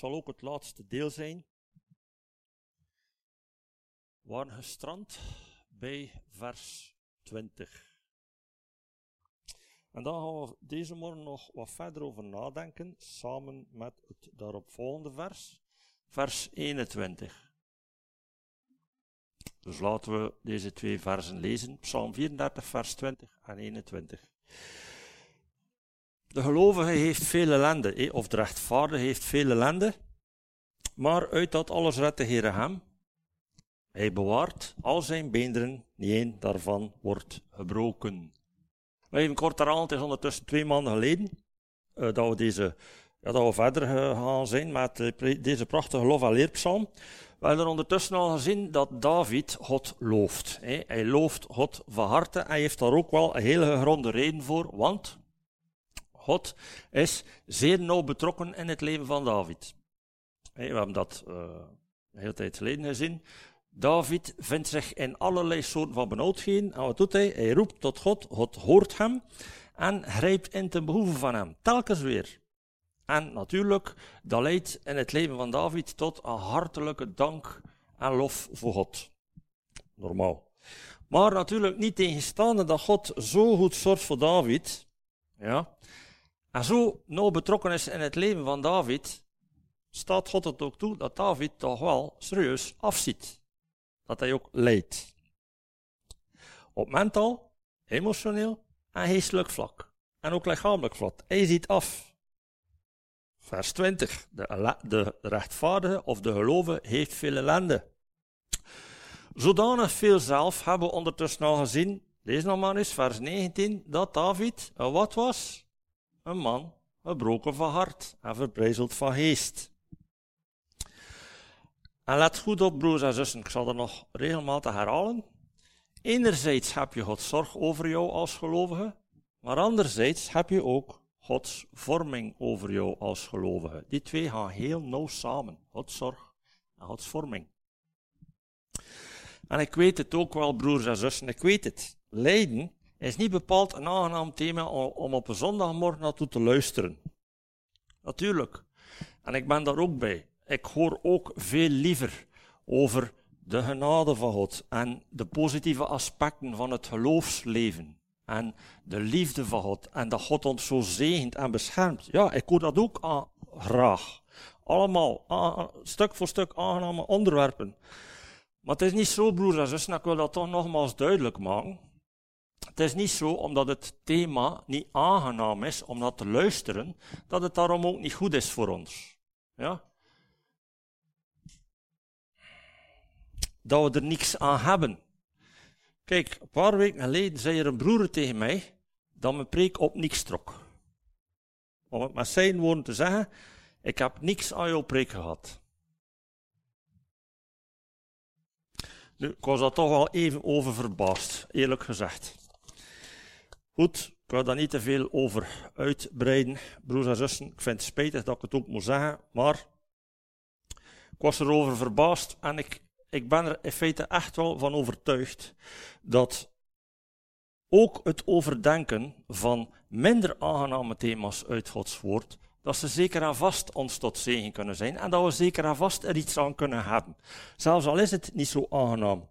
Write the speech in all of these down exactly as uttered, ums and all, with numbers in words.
zal ook het laatste deel zijn. We waren gestrand bij vers twintig. En daar gaan we deze morgen nog wat verder over nadenken, samen met het daaropvolgende vers, vers eenentwintig. Dus laten we deze twee versen lezen, Psalm vierendertig, vers twintig en eenentwintig. De gelovige heeft veel ellende, of de rechtvaardige heeft veel ellende, maar uit dat alles redt de Heere hem. Hij bewaart al zijn beenderen, niet één daarvan wordt gebroken. Even kort herhalen, het is ondertussen twee maanden geleden uh, dat, we deze, ja, dat we verder gegaan zijn met uh, deze prachtige lof- en leerpsalm. We hebben er ondertussen al gezien dat David God looft. Hè. Hij looft God van harte en hij heeft daar ook wel een hele gegronde reden voor, want God is zeer nauw betrokken in het leven van David. Hè, we hebben dat uh, een hele tijd geleden gezien. David vindt zich in allerlei soorten van benauwdheden. En wat doet hij? Hij roept tot God, God hoort hem en grijpt in ten behoeve van hem. Telkens weer. En natuurlijk, dat leidt in het leven van David tot een hartelijke dank en lof voor God. Normaal. Maar natuurlijk niet tegenstaande dat God zo goed zorgt voor David, ja, en zo nauw betrokken is in het leven van David, staat God het ook toe dat David toch wel serieus afziet. Dat hij ook lijdt. Op mentaal, emotioneel en geestelijk vlak. En ook lichamelijk vlak. Hij ziet af. Vers twintig. De, de rechtvaardige of de gelovige heeft veel ellende. Zodanig veel zelf hebben we ondertussen al gezien. Lees nog maar eens, vers negentien. Dat David een wat was? Een man, gebroken van hart en verbrijzeld van geest. En let goed op, broers en zussen, ik zal er nog regelmatig herhalen. Enerzijds heb je Gods zorg over jou als gelovige, maar anderzijds heb je ook Gods vorming over jou als gelovige. Die twee gaan heel nauw samen, Gods zorg en Gods vorming. En ik weet het ook wel, broers en zussen, ik weet het. Lijden is niet bepaald een aangenaam thema om op een zondagmorgen naartoe te luisteren. Natuurlijk. En ik ben daar ook bij. Ik hoor ook veel liever over de genade van God en de positieve aspecten van het geloofsleven en de liefde van God en dat God ons zo zegent en beschermt. Ja, ik hoor dat ook aan, graag. Allemaal, aan, stuk voor stuk aangename onderwerpen. Maar het is niet zo, broers en zussen, ik wil dat toch nogmaals duidelijk maken. Het is niet zo, omdat het thema niet aangenaam is om dat te luisteren, dat het daarom ook niet goed is voor ons. Ja? Dat we er niks aan hebben. Kijk, een paar weken geleden zei er een broer tegen mij dat mijn preek op niks trok. Om het met zijn woorden te zeggen, ik heb niks aan jouw preek gehad. Nu, ik was daar toch wel even over verbaasd, eerlijk gezegd. Goed, ik wil daar niet te veel over uitbreiden, broers en zussen. Ik vind het spijtig dat ik het ook moet zeggen, maar ik was erover verbaasd en ik Ik ben er in feite echt wel van overtuigd dat ook het overdenken van minder aangename thema's uit Gods woord, dat ze zeker en vast ons tot zegen kunnen zijn en dat we zeker en vast er iets aan kunnen hebben. Zelfs al is het niet zo aangenaam.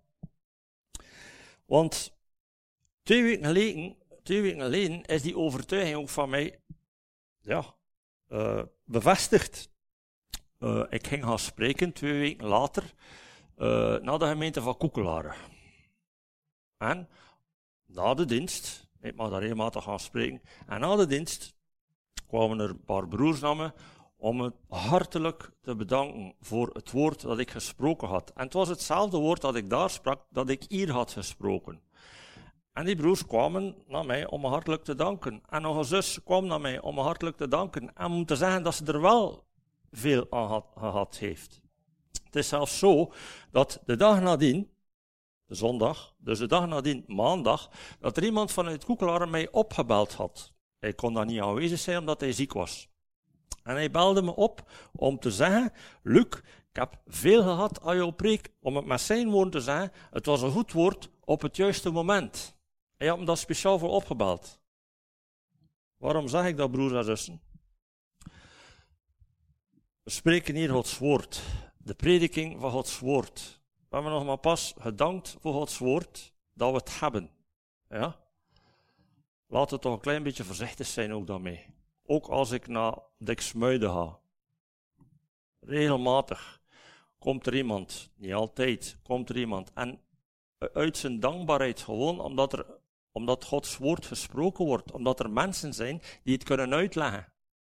Want twee weken geleden, twee weken geleden is die overtuiging ook van mij ja, uh, bevestigd. Uh, ik ging gaan spreken twee weken later Uh, naar de gemeente van Koekelaren. En na de dienst, ik mag daar regelmatig gaan spreken, en na de dienst kwamen er een paar broers naar me om me hartelijk te bedanken voor het woord dat ik gesproken had. En het was hetzelfde woord dat ik daar sprak, dat ik hier had gesproken. En die broers kwamen naar mij om me hartelijk te danken. En nog een zus kwam naar mij om me hartelijk te danken. En om te zeggen dat ze er wel veel aan had, gehad heeft. Het is zelfs zo dat de dag nadien, de zondag, dus de dag nadien, maandag, dat er iemand vanuit Koekelaren mij opgebeld had. Hij kon daar niet aanwezig zijn omdat hij ziek was. En hij belde me op om te zeggen, Luc, ik heb veel gehad aan jouw preek, om het met zijn woorden te zeggen, het was een goed woord op het juiste moment. Hij had me daar speciaal voor opgebeld. Waarom zeg ik dat, broers en zussen? We spreken hier Gods woord. De prediking van Gods woord. We hebben nog maar pas gedankt voor Gods woord dat we het hebben. Ja? Laten we toch een klein beetje voorzichtig zijn ook daarmee. Ook als ik naar Diksmuiden ga. Regelmatig komt er iemand, niet altijd, komt er iemand. En uit zijn dankbaarheid gewoon omdat, er, omdat Gods woord gesproken wordt. Omdat er mensen zijn die het kunnen uitleggen.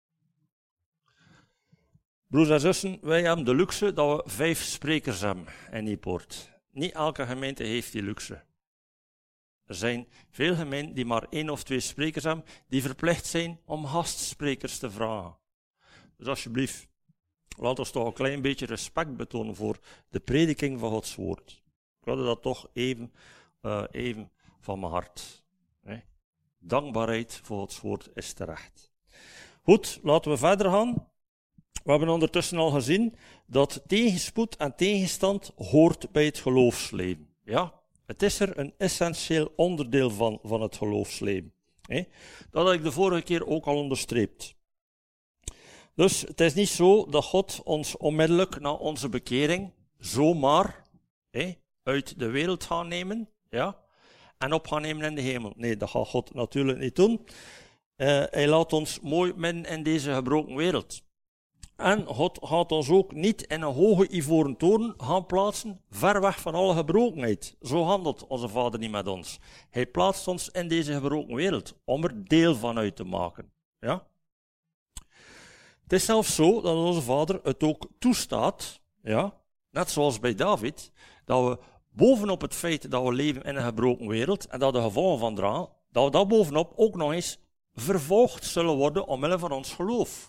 Broers en zussen, wij hebben de luxe dat we vijf sprekers hebben in Niepoort. Niet elke gemeente heeft die luxe. Er zijn veel gemeenten die maar één of twee sprekers hebben, die verplicht zijn om gastsprekers te vragen. Dus alsjeblieft, laat ons toch een klein beetje respect betonen voor de prediking van Gods woord. Ik wilde dat toch even, uh, even van mijn hart. Nee. Dankbaarheid voor Gods woord is terecht. Goed, laten we verder gaan. We hebben ondertussen al gezien dat tegenspoed en tegenstand hoort bij het geloofsleven. Ja, het is er een essentieel onderdeel van, van het geloofsleven. He? Dat had ik de vorige keer ook al onderstreept. Dus het is niet zo dat God ons onmiddellijk na onze bekering zomaar he, uit de wereld gaat nemen, ja, en op gaan nemen in de hemel. Nee, dat gaat God natuurlijk niet doen. Uh, hij laat ons mooi midden in deze gebroken wereld. En God gaat ons ook niet in een hoge ivoren toren gaan plaatsen, ver weg van alle gebrokenheid. Zo handelt onze Vader niet met ons. Hij plaatst ons in deze gebroken wereld, om er deel van uit te maken. Ja? Het is zelfs zo dat onze Vader het ook toestaat, ja, net zoals bij David, dat we bovenop het feit dat we leven in een gebroken wereld, en dat de gevolgen van dragen, dat we dat bovenop ook nog eens vervolgd zullen worden omwille van ons geloof.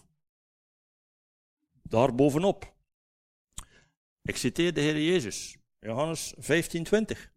Daar bovenop. Ik citeer de Heer Jezus, Johannes vijftien twintig.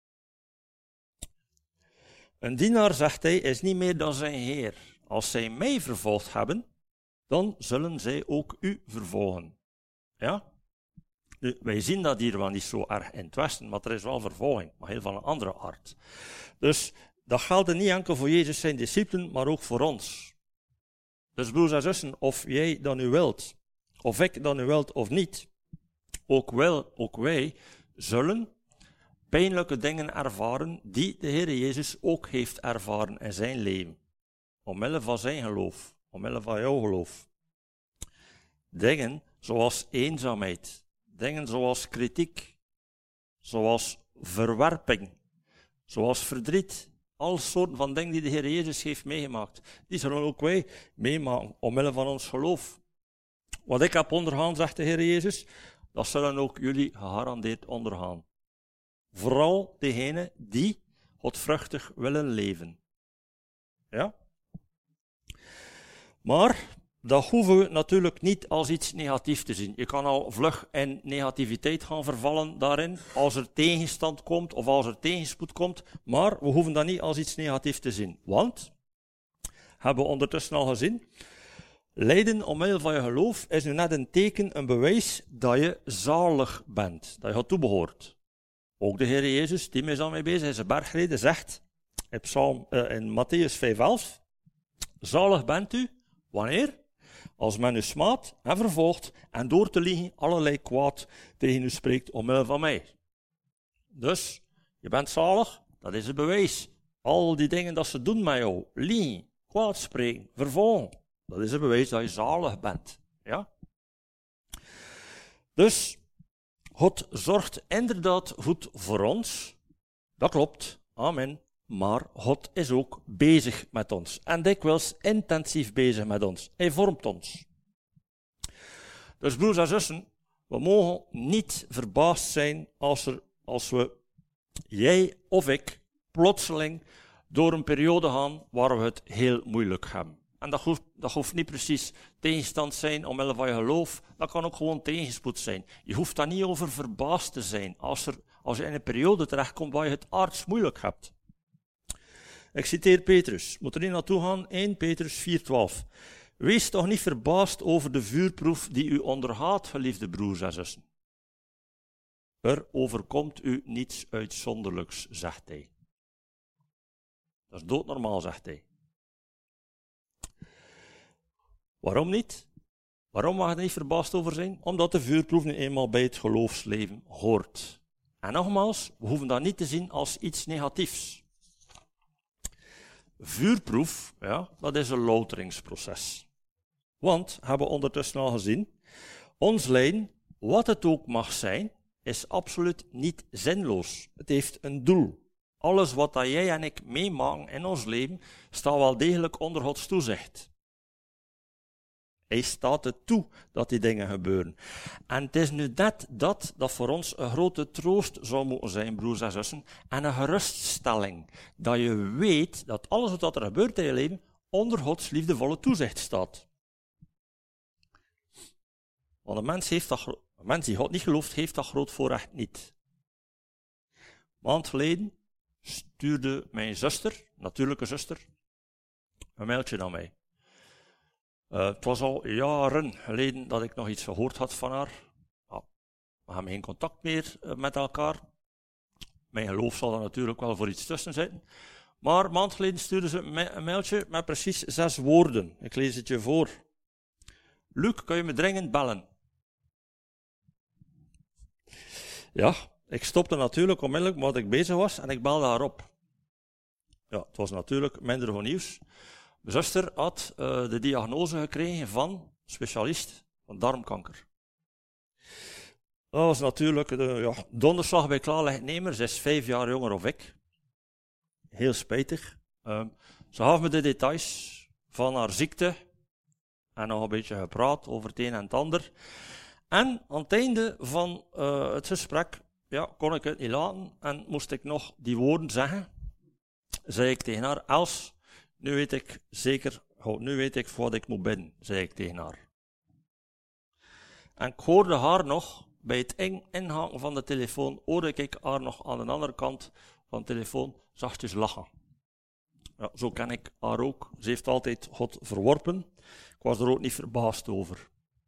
Een dienaar, zegt hij, is niet meer dan zijn Heer. Als zij mij vervolgd hebben, dan zullen zij ook u vervolgen. Ja? Nu, wij zien dat hier wel niet zo erg in het Westen, maar er is wel vervolging, maar heel van een andere aard. Dus dat geldt niet enkel voor Jezus zijn discipelen, maar ook voor ons. Dus broers en zussen, of jij dat nu wilt, of ik dat nu wilt of niet, ook, wel, ook wij zullen pijnlijke dingen ervaren die de Heer Jezus ook heeft ervaren in zijn leven. Omwille van zijn geloof, omwille van jouw geloof. Dingen zoals eenzaamheid, dingen zoals kritiek, zoals verwerping, zoals verdriet. Alle soorten van dingen die de Heer Jezus heeft meegemaakt, die zullen ook wij meemaken omwille van ons geloof. Wat ik heb ondergaan, zegt de Heer Jezus, dat zullen ook jullie gegarandeerd ondergaan. Vooral degenen die godvruchtig willen leven. Ja? Maar dat hoeven we natuurlijk niet als iets negatiefs te zien. Je kan al vlug in negativiteit gaan vervallen daarin, als er tegenstand komt of als er tegenspoed komt, maar we hoeven dat niet als iets negatiefs te zien. Want, hebben we ondertussen al gezien, lijden omwille van je geloof is nu net een teken, een bewijs dat je zalig bent, dat je God toebehoort. Ook de Heer Jezus, die is al mee bezig, in zijn bergreden zegt, in, Psalm, uh, in Matthäus vijf elf, zalig bent u, wanneer? Als men u smaadt en vervolgt en door te liegen allerlei kwaad tegen u spreekt omwille van mij. Dus, je bent zalig, dat is een bewijs. Al die dingen dat ze doen met jou, liegen, kwaad spreken, vervolgen, dat is een bewijs dat je zalig bent. Ja? Dus, God zorgt inderdaad goed voor ons. Dat klopt. Amen. Maar God is ook bezig met ons. En dikwijls intensief bezig met ons. Hij vormt ons. Dus broers en zussen, we mogen niet verbaasd zijn als, er, als we, jij of ik, plotseling door een periode gaan waar we het heel moeilijk hebben. En dat hoeft, dat hoeft niet precies tegenstand zijn omwille van je geloof. Dat kan ook gewoon tegenspoed zijn. Je hoeft daar niet over verbaasd te zijn als, er, als je in een periode terechtkomt waar je het aards moeilijk hebt. Ik citeer Petrus. Moet er niet naartoe gaan? Eerste Petrus vier twaalf. Wees toch niet verbaasd over de vuurproef die u ondergaat, geliefde broers en zussen. Er overkomt u niets uitzonderlijks, zegt hij. Dat is doodnormaal, zegt hij. Waarom niet? Waarom mag je er niet verbaasd over zijn? Omdat de vuurproef nu eenmaal bij het geloofsleven hoort. En nogmaals, we hoeven dat niet te zien als iets negatiefs. Vuurproef, ja, dat is een louteringsproces. Want, hebben we ondertussen al gezien, ons lijden, wat het ook mag zijn, is absoluut niet zinloos. Het heeft een doel. Alles wat dat jij en ik meemaken in ons leven, staat wel degelijk onder Gods toezicht. Hij staat het toe dat die dingen gebeuren. En het is nu net dat dat voor ons een grote troost zou moeten zijn, broers en zussen, en een geruststelling. Dat je weet dat alles wat er gebeurt in je leven onder Gods liefdevolle toezicht staat. Want een mens, heeft dat, een mens die God niet gelooft, heeft dat groot voorrecht niet. Een maand geleden stuurde mijn zuster, natuurlijke zuster, een mailtje naar mij. Uh, het was al jaren geleden dat ik nog iets gehoord had van haar. Nou, we hebben geen contact meer uh, met elkaar. Mijn geloof zal er natuurlijk wel voor iets tussen zitten. Maar een maand geleden stuurde ze me een mailtje met precies zes woorden. Ik lees het je voor. Luc, kun je me dringend bellen? Ja, ik stopte natuurlijk onmiddellijk wat ik bezig was en ik belde haar op. Ja, het was natuurlijk minder goed nieuws. Mijn zuster had uh, de diagnose gekregen van specialist van darmkanker. Dat was natuurlijk de ja, donderslag bij klaarlichtnemer. Ze is vijf jaar jonger dan ik. Heel spijtig. Uh, ze gaf me de details van haar ziekte en nog een beetje gepraat over het een en het ander. En aan het einde van uh, het gesprek ja, kon ik het niet laten en moest ik nog die woorden zeggen. Zei ik tegen haar, Els, nu weet ik zeker, oh, nu weet ik voor wat ik moet bidden, zei ik tegen haar. En ik hoorde haar nog, bij het inhaken van de telefoon, hoorde ik haar nog aan de andere kant van de telefoon zachtjes lachen. Ja, zo ken ik haar ook. Ze heeft altijd God verworpen. Ik was er ook niet verbaasd over.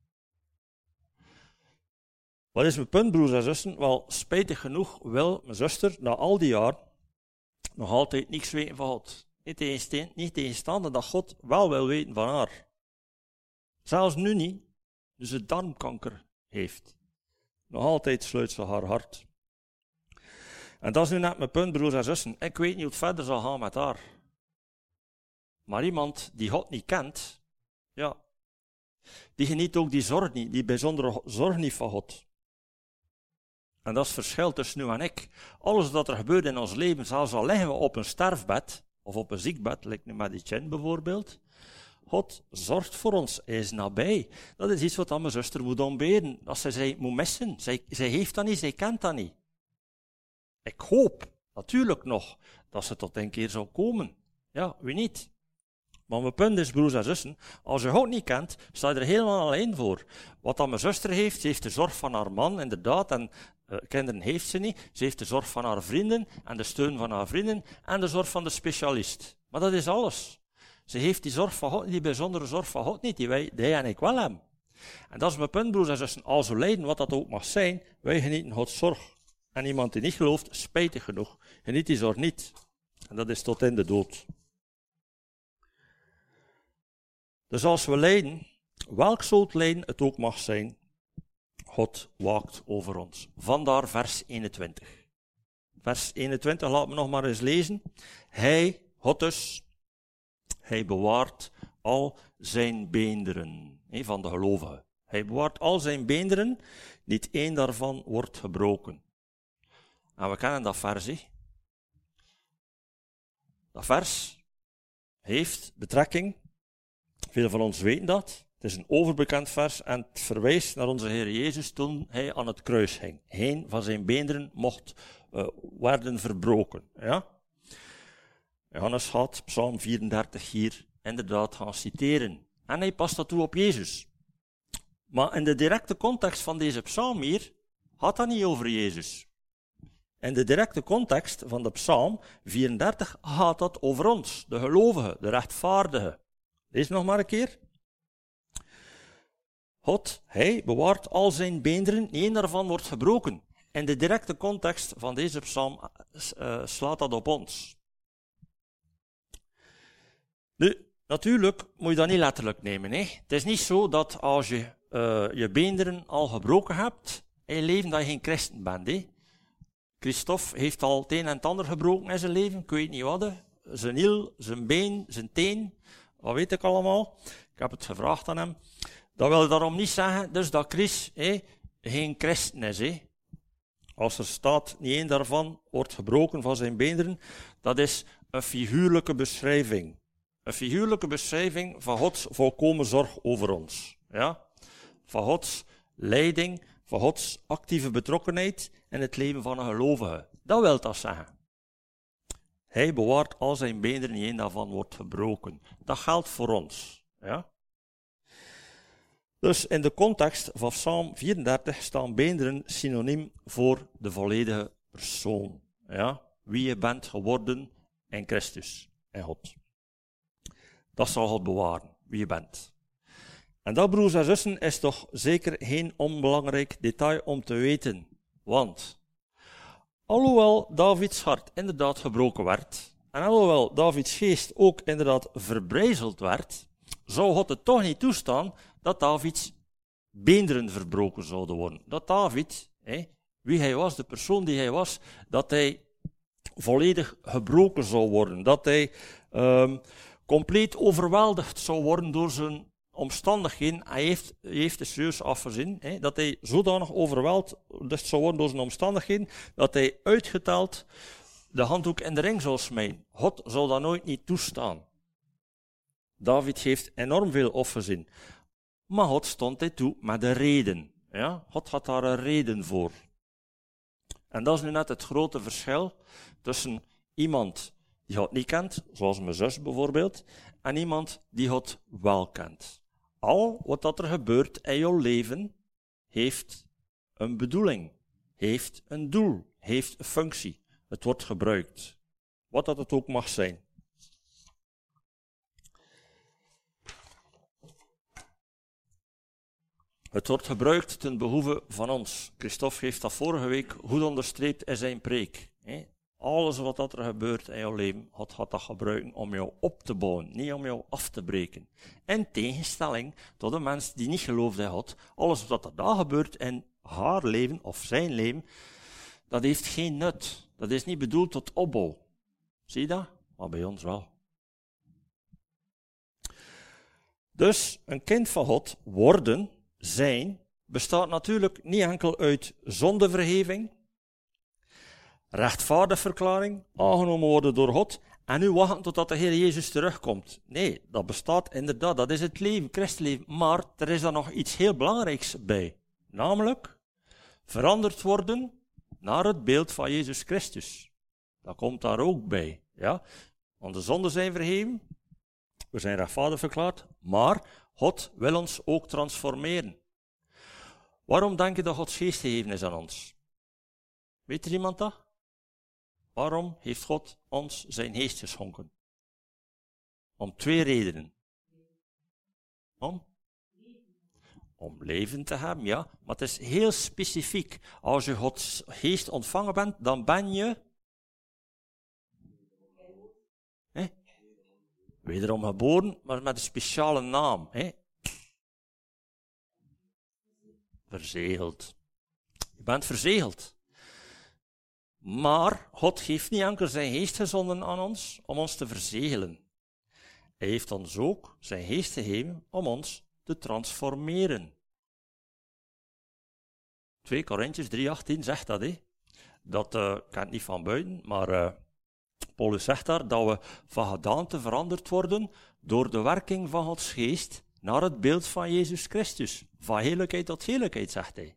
Wat is mijn punt, broers en zussen? Wel, spijtig genoeg wil mijn zuster na al die jaar nog altijd niks weten van God. Niet tegenstaande, niet tegenstaande dat God wel wil weten van haar. Zelfs nu niet, dus ze darmkanker heeft. Nog altijd sluit ze haar hart. En dat is nu net mijn punt, broers en zussen. Ik weet niet hoe het verder zal gaan met haar. Maar iemand die God niet kent, ja, die geniet ook die zorg niet, die bijzondere zorg niet van God. En dat is het verschil tussen nu en ik. Alles wat er gebeurt in ons leven, zelfs al liggen we op een sterfbed, of op een ziekbed, lijkt nu met Etienne bijvoorbeeld, God zorgt voor ons, hij is nabij. Dat is iets wat aan mijn zuster moet ontberen, dat zij, zij moet missen. Zij, zij heeft dat niet, zij kent dat niet. Ik hoop, natuurlijk nog, dat ze tot een keer zou komen. Ja, wie niet? Maar mijn punt is, broers en zussen, als je God niet kent, sta je er helemaal alleen voor. Wat dan mijn zuster heeft, ze heeft de zorg van haar man, inderdaad, en uh, kinderen heeft ze niet. Ze heeft de zorg van haar vrienden, en de steun van haar vrienden, en de zorg van de specialist. Maar dat is alles. Ze heeft die zorg van God, die bijzondere zorg van God niet, die wij, die jij en ik wel hebben. En dat is mijn punt, broers en zussen. Als we lijden, wat dat ook mag zijn, wij genieten Gods zorg. En iemand die niet gelooft, spijtig genoeg, geniet die zorg niet. En dat is tot in de dood. Dus als we lijden, welk soort lijden het ook mag zijn, God waakt over ons. Vandaar vers eenentwintig. Vers eenentwintig, laten we nog maar eens lezen. Hij, God dus, hij bewaart al zijn beenderen, he, van de gelovigen. Hij bewaart al zijn beenderen, niet één daarvan wordt gebroken. En we kennen dat vers, he. Dat vers heeft betrekking, veel van ons weten dat, het is een overbekend vers en het verwijst naar onze Heer Jezus toen hij aan het kruis hing. Geen van zijn beenderen mocht uh, worden verbroken. Ja? Johannes had Psalm vierendertig hier inderdaad gaan citeren. En hij past dat toe op Jezus. Maar in de directe context van deze psalm hier, gaat dat niet over Jezus. In de directe context van de psalm vierendertig gaat dat over ons, de gelovigen, de rechtvaardigen. Lees nog maar een keer. God, hij bewaart al zijn beenderen, niet één daarvan wordt gebroken. In de directe context van deze psalm uh, slaat dat op ons. Nu, Natuurlijk moet je dat niet letterlijk nemen. Hè. Het is niet zo dat als je uh, je beenderen al gebroken hebt in je leven, dat je geen christen bent. Hè. Christophe heeft al het een en het ander gebroken in zijn leven. Ik weet niet wat. Hè. Zijn hiel, zijn been, zijn teen. Wat weet ik allemaal. Ik heb het gevraagd aan hem. Dat wil daarom niet zeggen dus dat Chris hè, geen christen is. Hè. Als er staat, niet één daarvan wordt gebroken van zijn beenderen, dat is een figuurlijke beschrijving. Een figuurlijke beschrijving van Gods volkomen zorg over ons. Ja? Van Gods leiding, van Gods actieve betrokkenheid in het leven van een gelovige. Dat wil dat zeggen. Hij bewaart al zijn beenderen, niet één daarvan wordt gebroken. Dat geldt voor ons. Ja? Dus in de context van Psalm vierendertig staan beenderen synoniem voor de volledige persoon. Ja? Wie je bent geworden in Christus, in God. Dat zal God bewaren, wie je bent. En dat, broers en zussen, is toch zeker geen onbelangrijk detail om te weten. Want, alhoewel Davids hart inderdaad gebroken werd, en alhoewel Davids geest ook inderdaad verbrijzeld werd, zou God het toch niet toestaan dat Davids beenderen verbroken zouden worden. Dat David, hé, wie hij was, de persoon die hij was, dat hij volledig gebroken zou worden. Dat hij um, compleet overweldigd zou worden door zijn omstandigheden. Hij heeft, hij heeft het serieus afgezien, hè, dat hij zodanig overweldigd zou worden door zijn omstandigheden, dat hij uitgeteld de handdoek in de ring zou smijten. God zou dat nooit niet toestaan. David heeft enorm veel offenzin. Maar God stond hij toe met een reden. Ja? God had daar een reden voor. En dat is nu net het grote verschil tussen iemand die God niet kent, zoals mijn zus bijvoorbeeld, en iemand die God wel kent. Al wat dat er gebeurt in jouw leven, heeft een bedoeling, heeft een doel, heeft een functie. Het wordt gebruikt. Wat dat het ook mag zijn. Het wordt gebruikt ten behoeve van ons. Christophe heeft dat vorige week goed onderstreept in zijn preek. Alles wat dat er gebeurt in jouw leven, God gaat dat gebruiken om jou op te bouwen, niet om jou af te breken. In tegenstelling tot de mens die niet gelooft in God, alles wat er daar gebeurt in haar leven of zijn leven, dat heeft geen nut. Dat is niet bedoeld tot opbouw. Zie je dat? Maar bij ons wel. Dus een kind van God worden, zijn, bestaat natuurlijk niet enkel uit zondevergeving, rechtvaardigverklaring, aangenomen worden door God, en nu wachten totdat de Heer Jezus terugkomt. Nee, dat bestaat inderdaad, dat is het leven, christenleven, maar er is daar nog iets heel belangrijks bij. Namelijk, veranderd worden naar het beeld van Jezus Christus. Dat komt daar ook bij. Ja? Want de zonden zijn vergeven, we zijn rechtvaardig verklaard, maar God wil ons ook transformeren. Waarom denk je dat Gods geest gegeven is aan ons? Weet er iemand dat? Waarom heeft God ons zijn geest geschonken? Om twee redenen. Om? Om leven te hebben, ja. Maar het is heel specifiek. Als je Gods geest ontvangen bent, dan ben je hè? Wederom geboren, maar met een speciale naam. Hè? Verzegeld. Je bent verzegeld. Maar God geeft niet enkel zijn geest gezonden aan ons om ons te verzegelen. Hij heeft ons ook zijn geest gegeven om ons te transformeren. twee Korinthiërs drie achttien zegt dat. Hé. Dat uh, kan niet van buiten, maar uh, Paulus zegt daar dat we van gedaante veranderd worden door de werking van Gods geest naar het beeld van Jezus Christus. Van heerlijkheid tot heerlijkheid, zegt hij.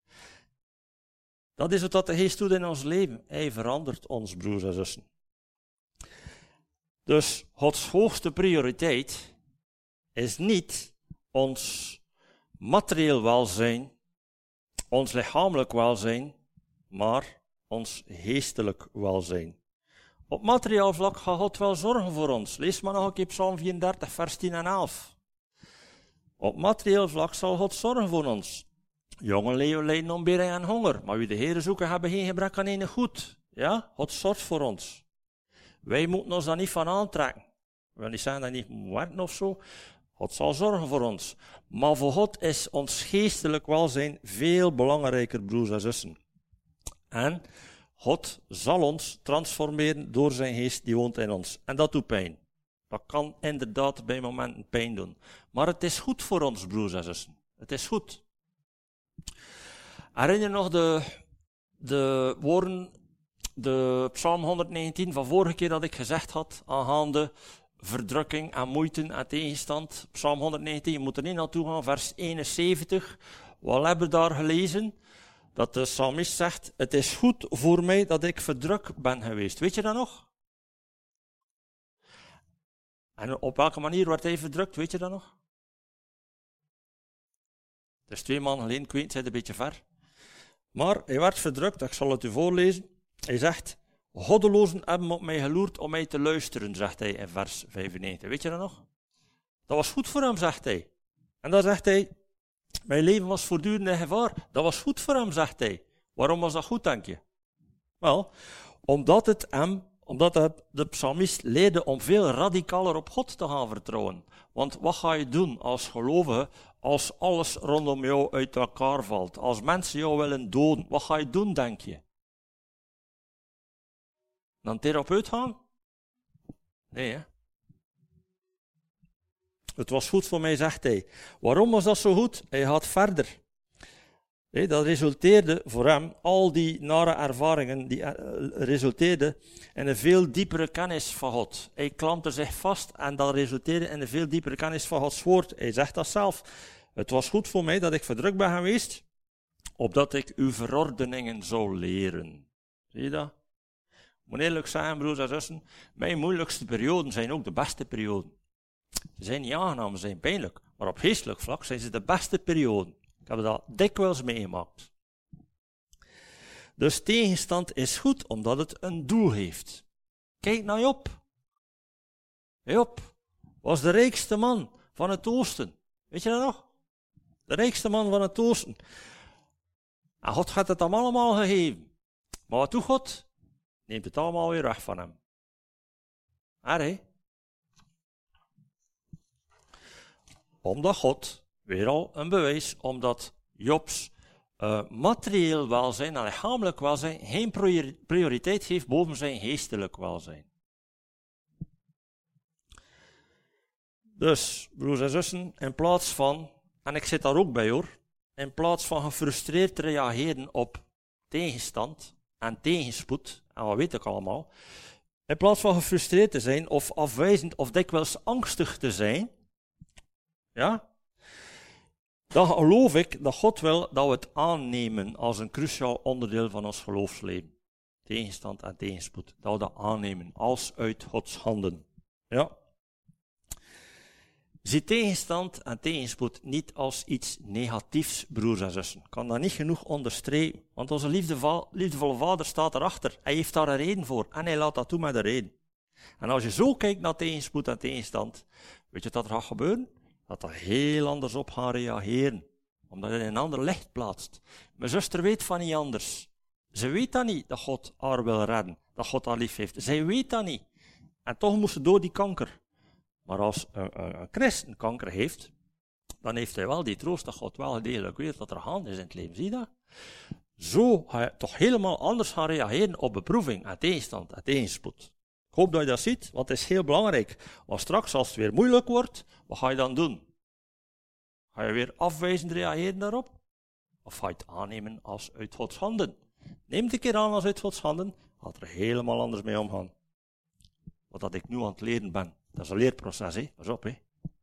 Dat is wat de geest doet in ons leven. Hij verandert ons, broers en zussen. Dus Gods hoogste prioriteit is niet ons materieel welzijn, ons lichamelijk welzijn, maar ons geestelijk welzijn. Op materiaal vlak gaat God wel zorgen voor ons. Lees maar nog een keer Psalm vierendertig, vers tien en elf. Op materieel vlak zal God zorgen voor ons. Jonge leeuwen lijden ontbering en honger, maar wie de Heere zoeken hebben geen gebrek aan enig goed. Ja, God zorgt voor ons. Wij moeten ons daar niet van aantrekken. wil niet zeggen dat je niet moet werken of zo. God zal zorgen voor ons. Maar voor God is ons geestelijk welzijn veel belangrijker, broers en zussen. En God zal ons transformeren door zijn geest die woont in ons. En dat doet pijn. Dat kan inderdaad bij momenten pijn doen. Maar het is goed voor ons, broers en zussen. Het is goed. Herinner je nog de, de woorden, de Psalm honderdnegentien van vorige keer dat ik gezegd had, aangaande verdrukking en moeite en tegenstand. Psalm honderdnegentien, je moet er niet naartoe gaan, vers eenenzeventig. Wat hebben we daar gelezen? Dat de psalmist zegt, het is goed voor mij dat ik verdrukt ben geweest. Weet je dat nog? En op welke manier werd hij verdrukt, weet je dat nog? Het is twee maanden geleden, ik weet het, het is een beetje ver. Maar hij werd verdrukt, ik zal het u voorlezen. Hij zegt, goddelozen hebben op mij geloerd om mij te luisteren, zegt hij in vers vijfennegentig. Weet je dat nog? Dat was goed voor hem, zegt hij. En dan zegt hij, mijn leven was voortdurend in gevaar. Dat was goed voor hem, zegt hij. Waarom was dat goed, denk je? Wel, omdat het hem, omdat het de psalmist leidde om veel radicaler op God te gaan vertrouwen. Want wat ga je doen als gelovige als alles rondom jou uit elkaar valt? Als mensen jou willen doden, wat ga je doen, denk je? Dan therapeut gaan? Nee, hè? Het was goed voor mij, zegt hij. Waarom was dat zo goed? Hij gaat verder. Nee, dat resulteerde voor hem, al die nare ervaringen, die uh, resulteerden in een veel diepere kennis van God. Hij klampte zich vast en dat resulteerde in een veel diepere kennis van Gods woord. Hij zegt dat zelf. Het was goed voor mij dat ik verdrukt ben geweest, opdat ik uw verordeningen zou leren. Zie je dat? Ik moet eerlijk zeggen, broers en zussen, mijn moeilijkste perioden zijn ook de beste perioden. Ze zijn niet aangenaam, ze zijn pijnlijk, maar op geestelijk vlak zijn ze de beste perioden. Ik heb dat dikwijls meegemaakt. Dus tegenstand is goed, omdat het een doel heeft. Kijk naar Job. Job was de rijkste man van het oosten. Weet je dat nog? De rijkste man van het oosten. En God had het hem allemaal gegeven. Maar wat doet God? Neemt het allemaal weer weg van hem. Erg, hè? Omdat God, weer al een bewijs, omdat Jobs uh, materieel welzijn en lichamelijk welzijn geen prioriteit geeft boven zijn geestelijk welzijn. Dus, broers en zussen, in plaats van, en ik zit daar ook bij hoor, in plaats van gefrustreerd te reageren op tegenstand en tegenspoed, en wat weet ik allemaal, in plaats van gefrustreerd te zijn of afwijzend of dikwijls angstig te zijn, ja, dan geloof ik dat God wil dat we het aannemen als een cruciaal onderdeel van ons geloofsleven. Tegenstand en tegenspoed. Dat we dat aannemen als uit Gods handen. Ja. Zie tegenstand en tegenspoed niet als iets negatiefs, broers en zussen. Ik kan dat niet genoeg onderstrepen, want onze liefdevolle, liefdevolle vader staat erachter. Hij heeft daar een reden voor en hij laat dat toe met een reden. En als je zo kijkt naar tegenspoed en tegenstand, weet je wat er gaat gebeuren? Dat er heel anders op gaan reageren. Omdat je in een ander licht plaatst. Mijn zuster weet van niet anders. Ze weet dat niet, dat God haar wil redden. Dat God haar lief heeft. Zij weet dat niet. En toch moest ze door die kanker. Maar als een, een, een christen kanker heeft, dan heeft hij wel die troost dat God wel degelijk weet wat er gaande is in het leven. Zie je dat? Zo ga je toch helemaal anders gaan reageren op beproeving en tegenstand en tegenspoed. Ik hoop dat je dat ziet, want het is heel belangrijk. Want straks, als het weer moeilijk wordt, wat ga je dan doen? Ga je weer afwijzend reageren daarop? Of ga je het aannemen als uit Gods handen? Neem het een keer aan als uit Gods handen, gaat er helemaal anders mee omgaan. Wat dat ik nu aan het leren ben. Dat is een leerproces, hè? Pas op, hè?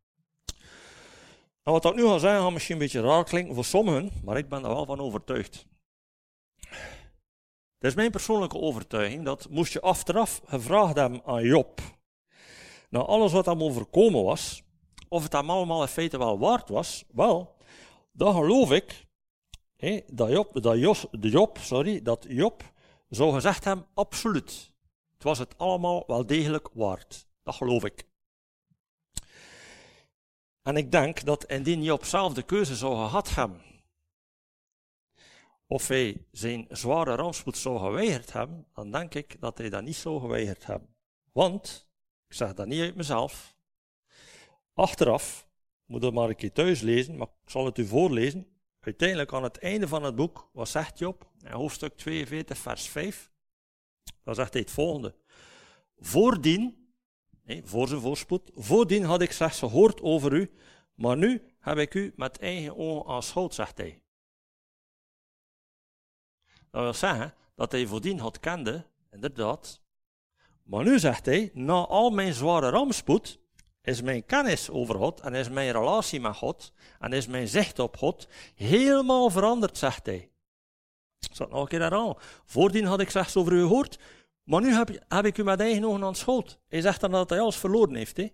En wat ik nu ga zeggen, gaat misschien een beetje raar klinken voor sommigen, maar ik ben er wel van overtuigd. Het is mijn persoonlijke overtuiging dat moest je achteraf gevraagd hebben aan Job, nou alles wat hem overkomen was, of het hem allemaal in feite wel waard was, wel, dan geloof ik hé, dat, Job, dat, Jos, de Job, sorry, dat Job zou gezegd hebben, absoluut. Het was het allemaal wel degelijk waard. Dat geloof ik. En ik denk dat indien Job zelf de keuze zou gehad hebben, of hij zijn zware rampspoed zou geweigerd hebben, dan denk ik dat hij dat niet zou geweigerd hebben. Want Ik zeg dat niet uit mezelf. Achteraf, moet het maar een keer thuis lezen, maar ik zal het u voorlezen. Uiteindelijk aan het einde van het boek, wat zegt Job? In hoofdstuk tweeënveertig, vers vijf. Dan zegt hij het volgende. Voordien, nee, voor zijn voorspoed, voordien had ik slechts gehoord over u, maar nu heb ik u met eigen ogen aanschouwd, zegt hij. Dat wil zeggen dat hij voordien had kende, inderdaad. Maar nu zegt hij, na al mijn zware rampspoed, is mijn kennis over God en is mijn relatie met God en is mijn zicht op God helemaal veranderd, zegt hij. Ik zal het nog een keer herhalen. Voordien had ik slechts over u gehoord, maar nu heb, heb ik u met eigen ogen aanschouwd. Hij zegt dan dat hij alles verloren heeft. Hè?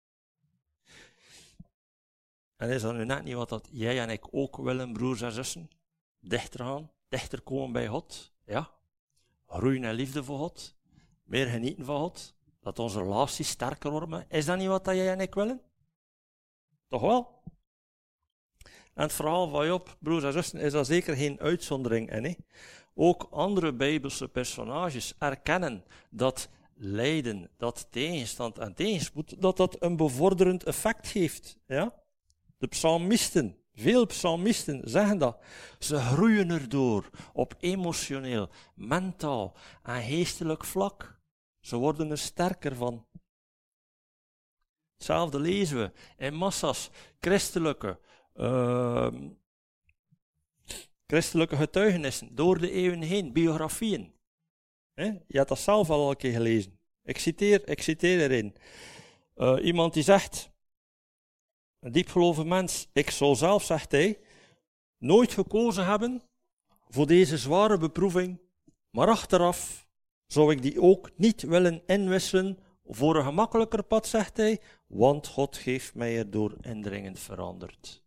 En is dat nu net niet wat dat jij en ik ook willen, broers en zussen? Dichter gaan, dichter komen bij God. Ja? Groeien in liefde voor God. Meer genieten van God. Dat onze relaties sterker worden. Is dat niet wat dat jij en ik willen? Toch wel? En het verhaal van Job, broers en zussen, is daar zeker geen uitzondering in. Hè? Ook andere Bijbelse personages erkennen dat lijden, dat tegenstand en tegenspoed, dat dat een bevorderend effect heeft. Ja? De psalmisten, veel psalmisten zeggen dat. Ze groeien erdoor op emotioneel, mentaal en geestelijk vlak. Ze worden er sterker van. Hetzelfde lezen we in massa's christelijke, uh, christelijke getuigenissen door de eeuwen heen, biografieën. He? Je hebt dat zelf al een keer gelezen. Ik citeer, ik citeer erin. Uh, iemand die zegt, een diepgelovige mens, ik zou zelf, zegt hij, nooit gekozen hebben voor deze zware beproeving, maar achteraf zou ik die ook niet willen inwisselen voor een gemakkelijker pad, zegt hij, want God heeft mij erdoor indringend veranderd.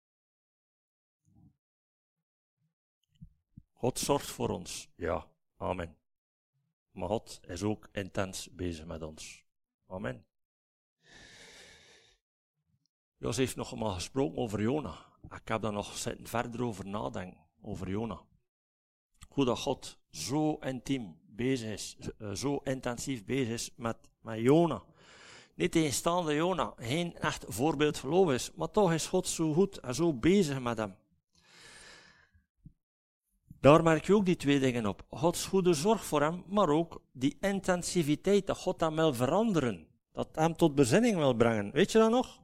God zorgt voor ons, ja, amen. Maar God is ook intens bezig met ons. Amen. Jos heeft nog eenmaal gesproken over Jona. Ik heb daar nog zitten verder over nadenken, over Jona. Hoe dat God zo intiem bezig is, zo intensief bezig is met, met Jona. Niet tegenstaande Jona, geen echt voorbeeld geloof is, maar toch is God zo goed en zo bezig met hem. Daar merk je ook die twee dingen op. Gods goede zorg voor hem, maar ook die intensiviteit, dat God hem wil veranderen. Dat hem tot bezinning wil brengen. Weet je dat nog?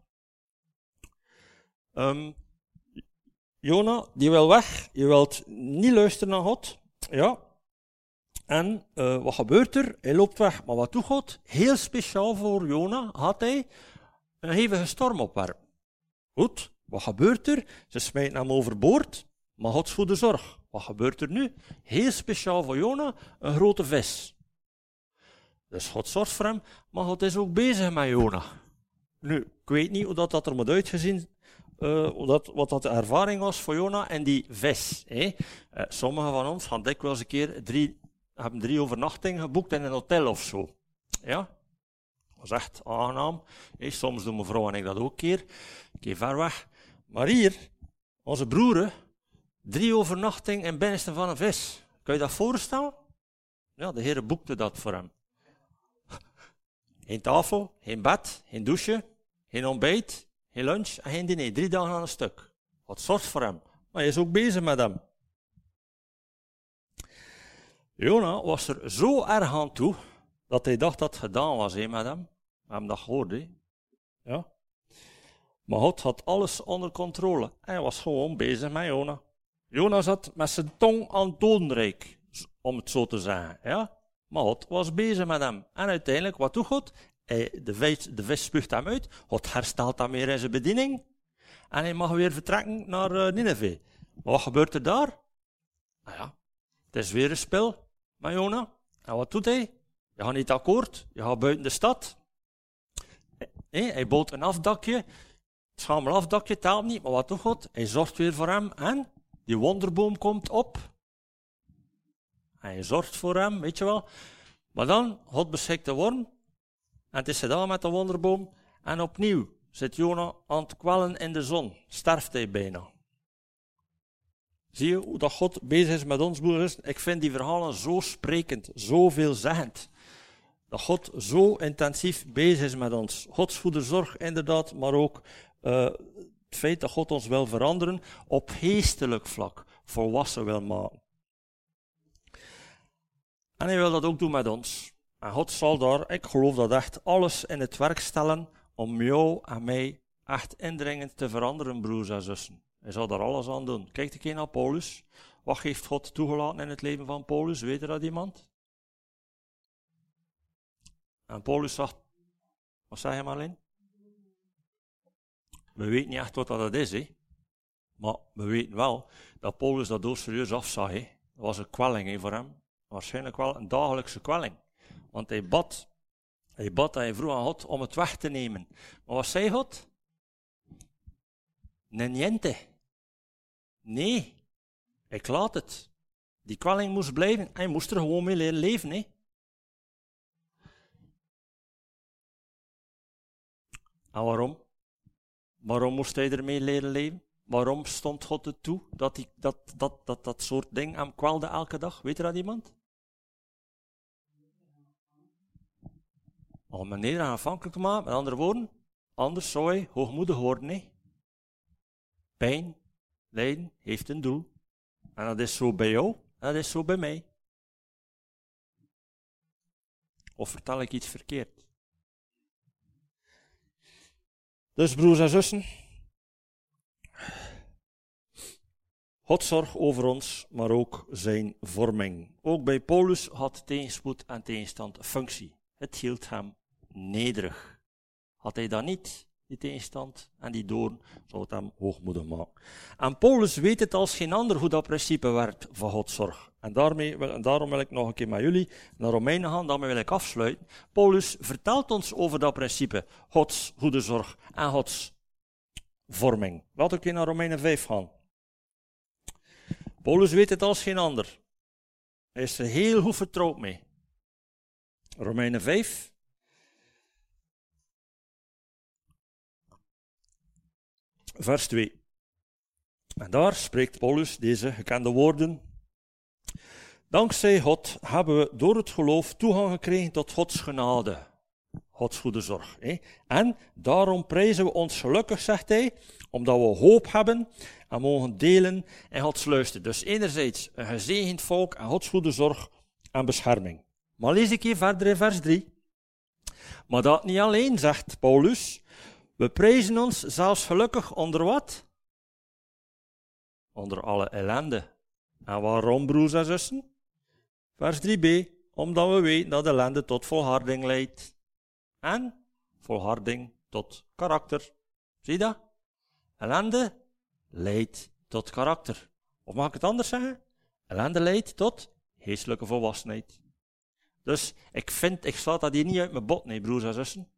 Um, Jona, die wil weg. Je wilt niet luisteren naar God. Ja. En uh, wat gebeurt er? Hij loopt weg. Maar wat doet God? Heel speciaal voor Jona had hij een hevige storm opwerpen. Goed, wat gebeurt er? Ze smijten hem overboord, maar Gods goede zorg. Wat gebeurt er nu? Heel speciaal voor Jona, een grote vis. Dus God zorgt voor hem, maar God is ook bezig met Jona. Nu, ik weet niet hoe dat, dat er moet uitgezien, uh, hoe dat, wat dat de ervaring was voor Jona en die vis. Hè? Uh, sommigen van ons gaan dikwijls een keer drie, hebben drie overnachtingen geboekt in een hotel of zo. Ja? Dat is echt aangenaam. Hè? Soms doen mijn vrouw en ik dat ook een keer. Een keer ver weg. Maar hier, onze broeren, drie overnachtingen in het binnenste van een vis. Kun je dat voorstellen? Ja, de Heer boekte dat voor hem. Geen tafel, geen bed, geen douche, geen ontbijt, geen lunch en geen diner. Drie dagen aan een stuk. Wat zorgt voor hem. Maar hij is ook bezig met hem. Jona was er zo erg aan toe, dat hij dacht dat het gedaan was he, met hem. We hebben dat gehoord. He. Ja. Maar God had alles onder controle. Hij was gewoon bezig met Jona. Jona zat met zijn tong aan het dodenrijk, om het zo te zeggen. Ja? Maar God was bezig met hem. En uiteindelijk, wat doet God? Hij, de, vis, de vis spuugt hem uit. God herstelt hem weer in zijn bediening. En hij mag weer vertrekken naar uh, Nineveh. Maar wat gebeurt er daar? Nou ja, het is weer een spel met Jona. En wat doet hij? Je gaat niet akkoord. Je gaat buiten de stad. Hij, hij bouwt een afdakje. Het schamel afdakje telt niet. Maar wat doet God? Hij zorgt weer voor hem. En die wonderboom komt op. En hij zorgt voor hem, weet je wel. Maar dan, God beschikt de worm. En het is gedaan met de wonderboom. En opnieuw zit Jona aan het kwellen in de zon. Sterft hij bijna. Zie je hoe dat God bezig is met ons, broeders? Ik vind die verhalen zo sprekend, zo veelzeggend. Dat God zo intensief bezig is met ons. Gods goede zorg, inderdaad, maar ook uh, het feit dat God ons wil veranderen op geestelijk vlak, volwassen wil maken. En hij wil dat ook doen met ons. En God zal daar, ik geloof dat echt, alles in het werk stellen om jou en mij echt indringend te veranderen, broers en zussen. Hij zal daar alles aan doen. Kijk een keer naar Paulus. Wat heeft God toegelaten in het leven van Paulus? Weet er dat iemand? En Paulus zegt, wat zeg je maar alleen? We weten niet echt wat dat is, hè? Maar we weten wel dat Paulus dat doodserieus afzag. Hè? Dat was een kwelling hè, voor hem. Waarschijnlijk wel een dagelijkse kwelling. Want hij bad, hij bad en hij vroeg aan God om het weg te nemen. Maar wat zei God? Niente. Nee, ik laat het. Die kwelling moest blijven. Hij moest er gewoon mee leren leven. Hè? En waarom? Waarom moest hij ermee leren leven? Waarom stond God het toe dat die, dat, dat, dat, dat soort ding hem kwelde elke dag? Weet er dat iemand? Om een nederig afhankelijk te maken, met andere woorden, anders zou hij hoogmoedig worden. Hè? Pijn, lijden heeft een doel. En dat is zo bij jou, en dat is zo bij mij. Of vertel ik iets verkeerd? Dus broers en zussen, God zorgt over ons, maar ook zijn vorming. Ook bij Paulus had tegenspoed en tegenstand een functie. Het hield hem nederig. Had hij dat niet, die tegenstand en die doorn, zou het hem hoogmoedig maken. En Paulus weet het als geen ander hoe dat principe werkt van Gods zorg. En, daarmee, en daarom wil ik nog een keer met jullie naar Romeinen gaan, daarmee wil ik afsluiten. Paulus vertelt ons over dat principe, Gods goede zorg en Gods vorming. Laten we een keer naar Romeinen vijf gaan. Paulus weet het als geen ander. Hij is er heel goed vertrouwd mee. Romeinen vijf. Vers twee. En daar spreekt Paulus deze gekende woorden. Dankzij God hebben we door het geloof toegang gekregen tot Gods genade. Gods goede zorg. Hè? En daarom prijzen we ons gelukkig, zegt hij, omdat we hoop hebben en mogen delen in Gods luister. Dus enerzijds een gezegend volk en Gods goede zorg en bescherming. Maar lees ik hier verder in vers drie. Maar dat niet alleen, zegt Paulus. We prijzen ons zelfs gelukkig onder wat? Onder alle ellende. En waarom, broers en zussen? Vers drie b. Omdat we weten dat ellende tot volharding leidt. En volharding tot karakter. Zie je dat? Ellende leidt tot karakter. Of mag ik het anders zeggen? Ellende leidt tot geestelijke volwassenheid. Dus ik vind, ik slaat dat hier niet uit mijn bot, nee, broers en zussen.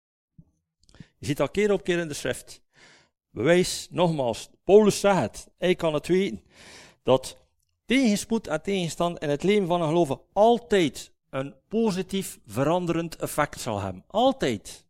Je ziet dat keer op keer in de schrift. Bewijs, nogmaals, Paulus zegt het, hij kan het weten, dat tegenspoed en tegenstand in het leven van een gelovige altijd een positief veranderend effect zal hebben. Altijd.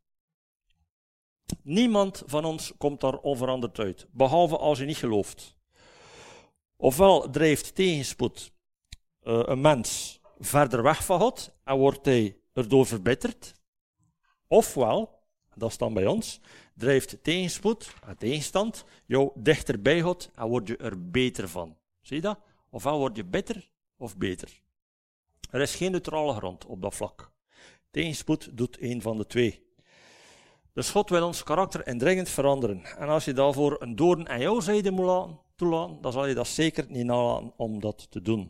Niemand van ons komt daar onveranderd uit, behalve als je niet gelooft. Ofwel drijft tegenspoed uh, een mens verder weg van God en wordt hij erdoor verbitterd. Ofwel, dat is dan bij ons, drijft tegenspoed en tegenstand jou dichter bij God en word je er beter van. Zie je dat? Ofwel word je bitter of beter. Er is geen neutrale grond op dat vlak. Tegenspoed doet een van de twee. Dus God wil ons karakter indringend veranderen. En als je daarvoor een doorn aan jouw zijde moet laten, toelaten, dan zal je dat zeker niet nalaten om dat te doen.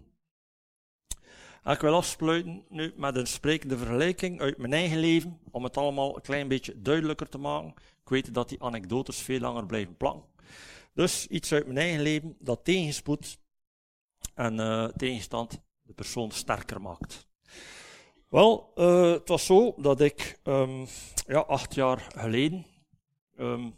En ik wil afsluiten nu met een sprekende vergelijking uit mijn eigen leven, om het allemaal een klein beetje duidelijker te maken. Ik weet dat die anekdotes veel langer blijven plakken. Dus iets uit mijn eigen leven dat tegenspoed en uh, tegenstand de persoon sterker maakt. Wel, uh, het was zo dat ik um, ja, acht jaar geleden um,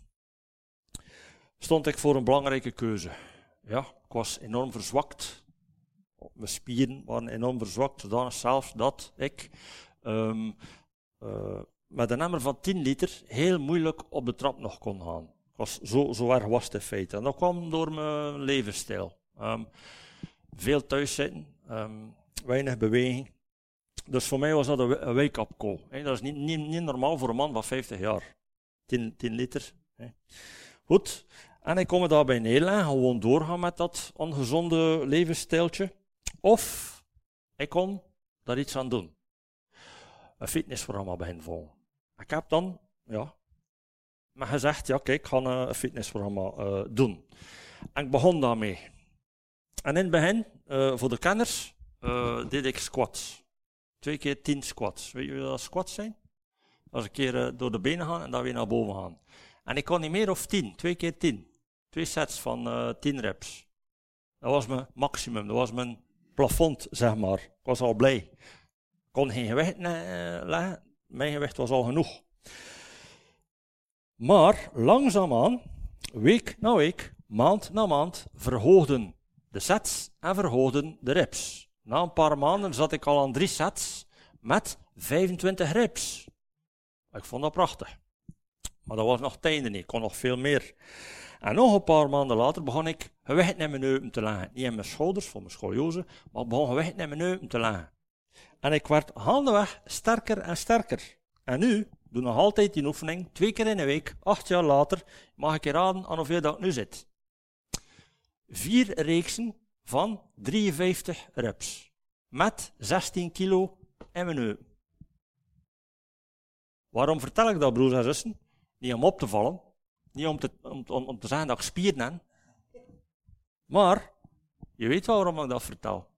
stond ik voor een belangrijke keuze. Ja, ik was enorm verzwakt. Mijn spieren waren enorm verzwakt, zodanig zelfs dat ik um, uh, met een emmer van tien liter heel moeilijk op de trap nog kon gaan. Ik was zo, zo erg was het in feite. En dat kwam door mijn levensstijl. Um, veel thuiszitten, um, weinig beweging. Dus voor mij was dat een wake-up call. Hè. Dat is niet, niet, niet normaal voor een man van vijftig jaar. tien liter. Hè. Goed. En ik kon me daarbij neerleggen, gewoon doorgaan met dat ongezonde levensstijltje. Of ik kon daar iets aan doen. Een fitnessprogramma beginnen volgen. Ik heb dan, ja, me gezegd, ja kijk, ik ga een fitnessprogramma uh, doen. En ik begon daarmee. En in het begin, uh, voor de kenners, uh, deed ik squats. Twee keer tien squats. Weet je wat squats zijn? Dat is een keer uh, door de benen gaan en dan weer naar boven gaan. En ik kon niet meer of tien, twee keer tien. Twee sets van uh, tien reps. Dat was mijn maximum, dat was mijn plafond, zeg maar. Ik was al blij. Ik kon geen gewicht uh, leggen, mijn gewicht was al genoeg. Maar langzaamaan, week na week, maand na maand, verhoogden de sets en verhoogden de reps. Na een paar maanden zat ik al aan drie sets met vijfentwintig reps. Ik vond dat prachtig. Maar dat was nog het einde niet, ik kon nog veel meer. En nog een paar maanden later begon ik gewicht in mijn heupen te leggen. Niet in mijn schouders, voor mijn scoliose, maar ik begon gewicht in mijn heupen te leggen. En ik werd handeweg sterker en sterker. En nu, doe nog altijd die oefening, twee keer in de week, acht jaar later, mag ik je raden aan hoeveel dat ik nu zit. Vier reeksen van drieënvijftig reps. Met zestien kilo in mijn heupen. Waarom vertel ik dat, broers en zussen? Niet om op te vallen. Niet om te, om, om, om te zeggen dat ik spieren heb. Maar, je weet wel waarom ik dat vertel.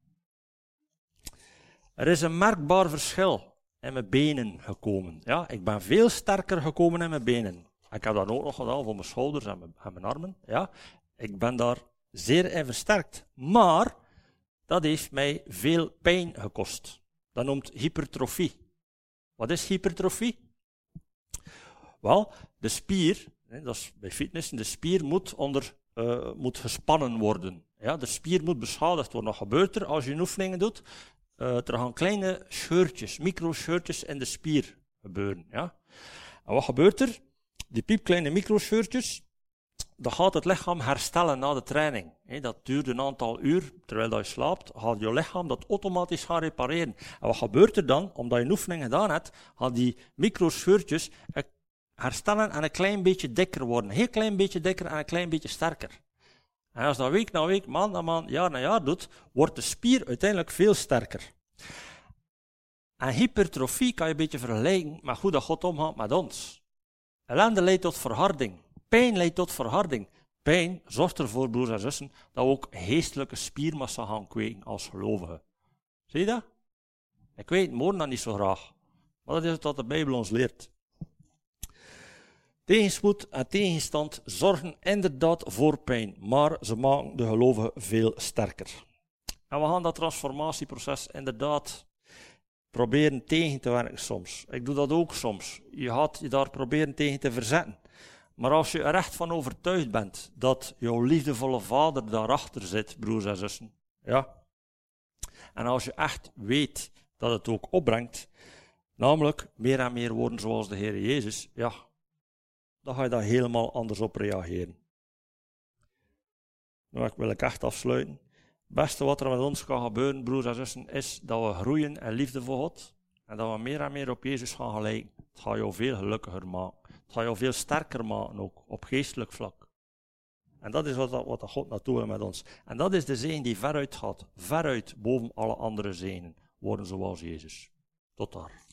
Er is een merkbaar verschil in mijn benen gekomen. Ja, ik ben veel sterker gekomen in mijn benen. Ik heb dat ook nog gedaan voor mijn schouders en mijn, en mijn armen. Ja, ik ben daar zeer in versterkt. Maar, dat heeft mij veel pijn gekost. Dat noemt hypertrofie. Wat is hypertrofie? Wel, de spier, dat is bij fitness, de spier moet, onder, uh, moet gespannen worden. Ja, de spier moet beschadigd worden. Wat gebeurt er als je oefeningen doet? Uh, er gaan kleine scheurtjes, microscheurtjes in de spier gebeuren. Ja? En wat gebeurt er? Die piepkleine microscheurtjes, dat gaat het lichaam herstellen na de training. He, dat duurt een aantal uur, terwijl je slaapt, gaat je lichaam dat automatisch gaan repareren. En wat gebeurt er dan? Omdat je een oefening gedaan hebt, gaan die microscheurtjes herstellen en een klein beetje dikker worden. Een heel klein beetje dikker en een klein beetje sterker. En als dat week na week, maand na maand, jaar na jaar doet, wordt de spier uiteindelijk veel sterker. En hypertrofie kan je een beetje vergelijken met hoe dat God omgaat met ons. Ellende leidt tot verharding. Pijn leidt tot verharding. Pijn zorgt ervoor, broers en zussen, dat we ook geestelijke spiermassa gaan kweken als gelovigen. Zie je dat? Ik weet, morgen dat niet zo graag. Maar dat is wat de Bijbel ons leert. Tegenspoed en tegenstand zorgen inderdaad voor pijn, maar ze maken de gelovigen veel sterker. En we gaan dat transformatieproces inderdaad proberen tegen te werken soms. Ik doe dat ook soms. Je gaat je daar proberen tegen te verzetten. Maar als je er echt van overtuigd bent dat jouw liefdevolle Vader daarachter zit, broers en zussen, ja, en als je echt weet dat het ook opbrengt, namelijk meer en meer worden zoals de Heer Jezus, ja, dan ga je daar helemaal anders op reageren. Nou, wil ik echt afsluiten. Het beste wat er met ons kan gebeuren, broers en zussen, is dat we groeien in liefde voor God en dat we meer en meer op Jezus gaan gelijken. Het gaat jou veel gelukkiger maken. Het gaat jou veel sterker maken ook, op geestelijk vlak. En dat is wat, wat God naartoe wil met ons. En dat is de zegen die veruit gaat, veruit boven alle andere zegen, worden zoals Jezus. Tot daar.